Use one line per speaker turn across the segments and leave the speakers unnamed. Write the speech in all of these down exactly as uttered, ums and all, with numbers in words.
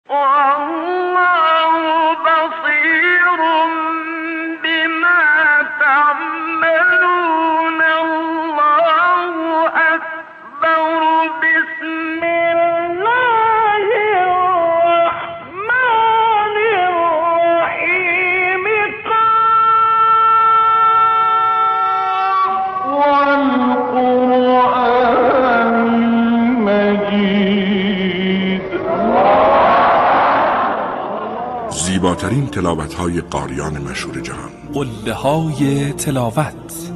زیباترین تلاوت‌های قاریان مشهور جهان،
قله‌های تلاوت.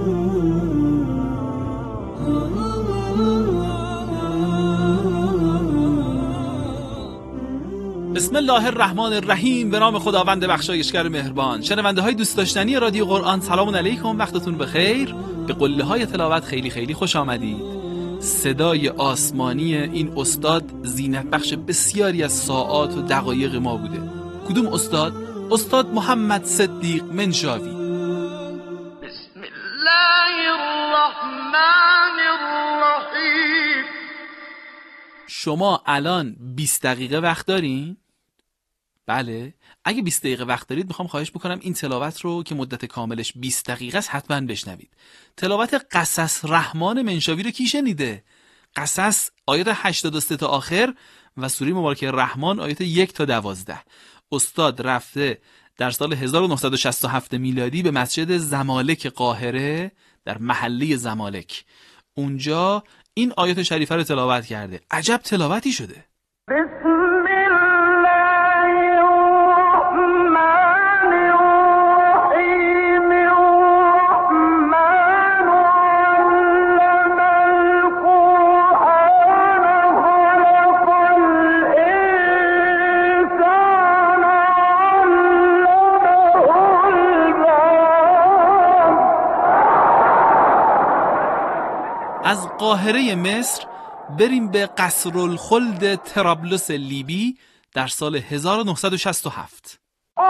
بسم الله الرحمن الرحیم. به نام خداوند بخشایشگر مهربان. شنونده های دوست داشتنی رادیو قرآن، سلام علیکم، وقتتون بخیر. به قله‌های تلاوت خیلی خیلی خوش آمدید. صدای آسمانی این استاد زینت بخش بسیاری از ساعات و دقایق ما بوده. کدوم استاد؟ استاد محمد صدیق منشاوی.
بسم الله الرحمن الرحیم.
شما الان بیست دقیقه وقت دارین؟ بله. اگه بیست دقیقه وقت دارید میخوام خواهش بکنم این تلاوت رو که مدت کاملش بیست دقیقه است حتما بشنوید. تلاوت قصص رحمان منشاوی رو کی شنیده؟ قصص آیات هشتاد و سه تا آخر و سوره مبارکه رحمان آیات یک تا دوازده. استاد رفته در سال هزار و نهصد و شصت و هفت میلادی به مسجد زمالک قاهره در محله زمالک. اونجا این آیات شریفه رو تلاوت کرده. عجب تلاوتی شده. از قاهره مصر بریم به قصرالخلد طرابلس لیبی در سال هزار و نهصد و شصت و هفت.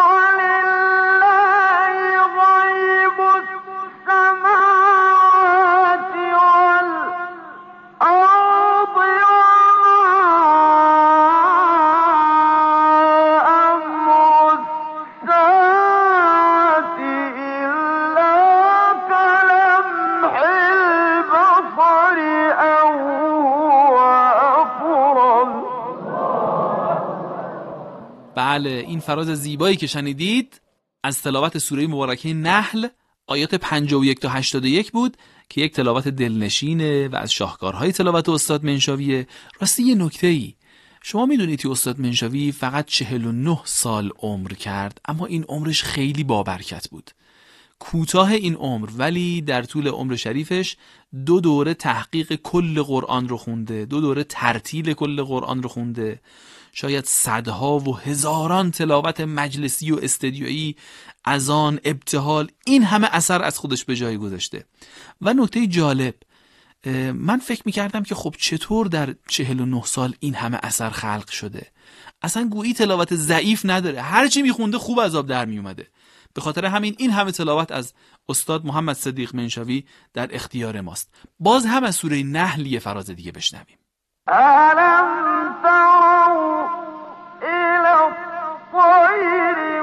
بله، این فراز زیبایی که شنیدید از تلاوت سوره مبارکه نحل آیات پنجاه و یک تا هشتاد و یک بود که یک تلاوت دلنشینه و از شاهکارهای تلاوت استاد منشاویه. راستی یه نکته‌ای، شما میدونید که استاد منشاوی فقط چهل و نه سال عمر کرد، اما این عمرش خیلی بابرکت بود. کوتاه این عمر ولی در طول عمر شریفش دو دوره تحقیق کل قرآن رو خونده، دو دوره ترتیل کل قرآن رو خونده، شاید صدها و هزاران تلاوت مجلسی و استدیویی، اذان، ابتهال، این همه اثر از خودش به جای گذاشته. و نکته جالب، من فکر میکردم که خب چطور در چهل و نه سال این همه اثر خلق شده. اصلا گویی تلاوت ضعیف نداره، هرچی میخونده خوب از آب در میومده. به خاطر همین این همه تلاوت از استاد محمد صدیق منشاوی در اختیار ماست. باز هم از سوره نحل یه فراز دیگه بشنویم.
ألم تروا إلى الطير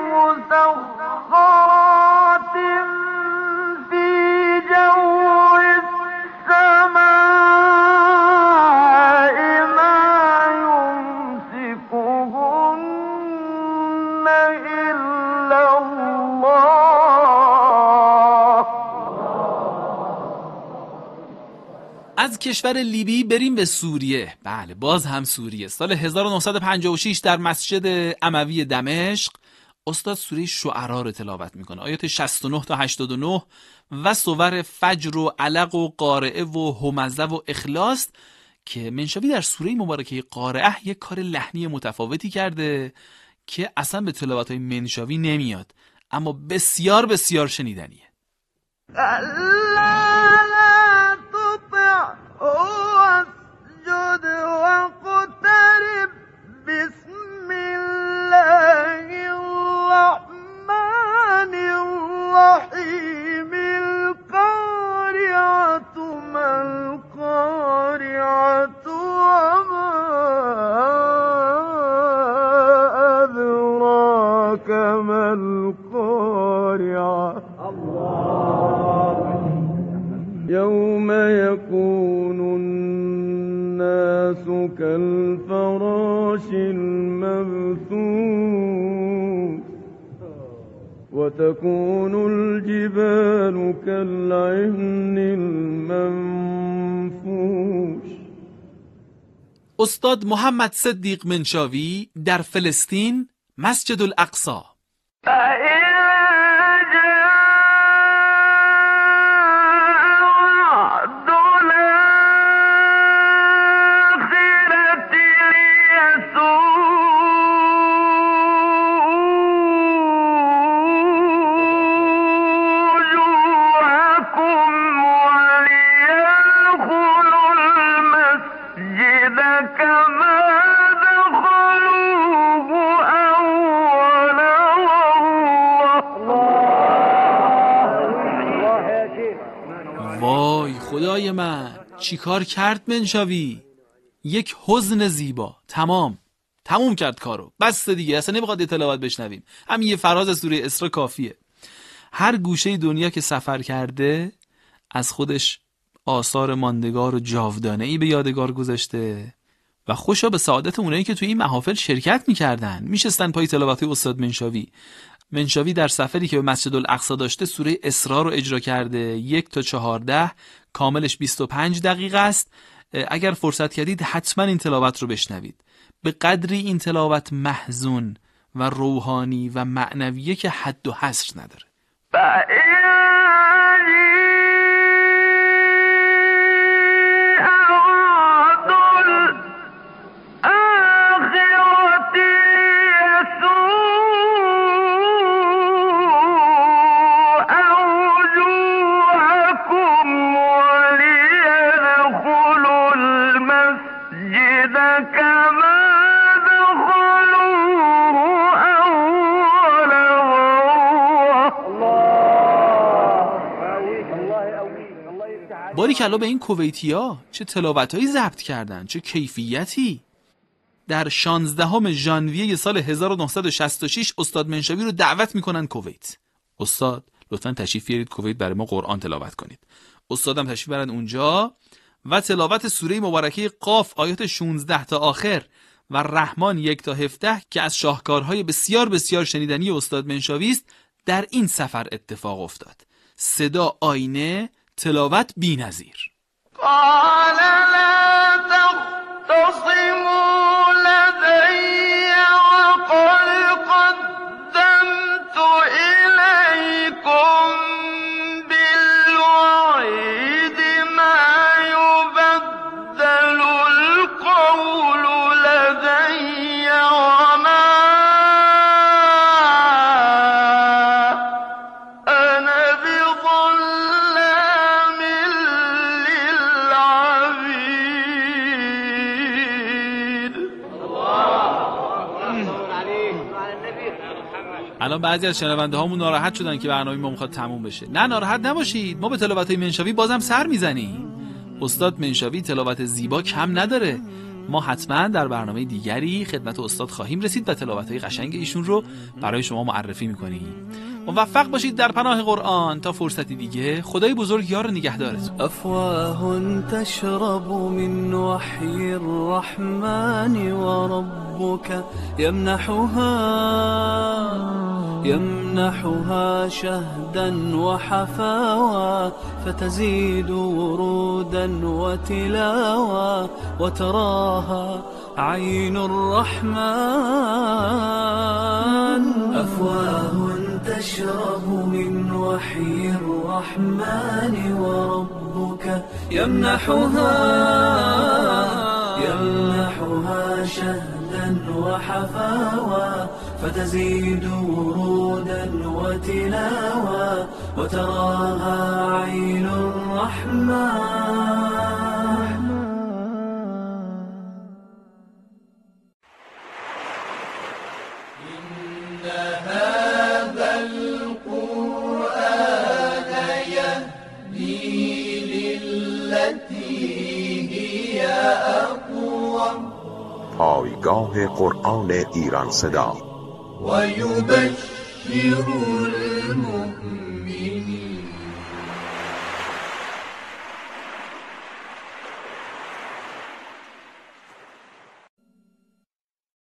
مسخرات في جو السماء ما يمسكهن إلا الله.
از کشور لیبی بریم به سوریه. بله، باز هم سوریه. سال هزار و نهصد و پنجاه و شش در مسجد اموی دمشق استاد سوره شعرا رو تلاوت میکنه، آیات شصت و نه تا هشتاد و نه و سور فجر و علق و قارعه و همزه و اخلاص که منشاوی در سوره مبارکه قارعه یک کار لحنی متفاوتی کرده که اصلا به تلاوت‌های منشاوی نمیاد، اما بسیار بسیار شنیدنیه.
واسجد واقترب بسم الله الرحمن الرحيم القارعة ما القارعة وما الفراش المبثوث وتكون الجبال كالعهن المنفوش.
استاد محمد صدیق منشاوی در فلسطین، مسجد الاقصی. وای خدای من، چی کار کرد منشاوی؟ یک حزن زیبا. تمام تموم کرد کارو، بس دیگه، اصلا نمیخواد تلاوت بشنویم. همین یه فراز سوره اسراء کافیه. هر گوشه دنیا که سفر کرده از خودش آثار ماندگار و جاودانه‌ای به یادگار گذاشته و خوشا به سعادت اونایی که توی این محافل شرکت میکردن، میشستن پای تلاوت استاد منشاوی. منشاوی در سفری که به مسجد الاقصی داشته سوره اسراء رو اجرا کرده، یک تا چهارده، کاملش بیست و پنج دقیقه است. اگر فرصت کردید حتما این تلاوت رو بشنوید. به قدری این تلاوت محزون و روحانی و معنویه که حد و حصر نداره. باریکلا به این کویتیا، چه تلاوتایی ضبط کردن، چه کیفیتی. در شانزدهم ژانویه سال هزار و نهصد و شصت و شش استاد منشاوی رو دعوت میکنن کویت. استاد لطفاً تشریف بیارید کویت برای ما قرآن تلاوت کنید. استادم تشریف برن اونجا و تلاوت سوره مبارکه قاف آیات شانزده تا آخر و رحمان یک تا هفده که از شاهکارهای بسیار بسیار شنیدنی استاد منشاوی است در این سفر اتفاق افتاد. صدا آینه، تلاوت بی‌نظیر.
قال لا تختصموا لدي وقد قدمت إليكم بالوعيد ما يبدل القول لدي وما أنا بظلام للعبيد.
الان بعضی از شنونده هامون ناراحت شدن که برنامه ما میخواد تموم بشه. نه ناراحت نباشید، ما به تلاوت‌های منشاوی بازم سر میزنیم. استاد منشاوی تلاوت زیبا کم نداره. ما حتما در برنامه دیگری خدمت استاد خواهیم رسید و تلاوت‌های قشنگ ایشون رو برای شما معرفی میکنیم. موفق باشید در پناه قرآن. تا فرصتی دیگه، خدای بزرگ یار نگهدارتون.
أفواه تشرب من وحي الرحمن وربك يمنحها يمنحها شهدا وحفاوى فتزيد ورودا وتلاوى وتراها عين الرحمن. أفواه تشرب من وحي الرحمن وربك يمنحها يمنحها شهدا وحفاوى فتزيد ورودا وتلاوى وتراها عين الرحمن.
پایگاه قرآن ایران صدا.
و یبشر المؤمنین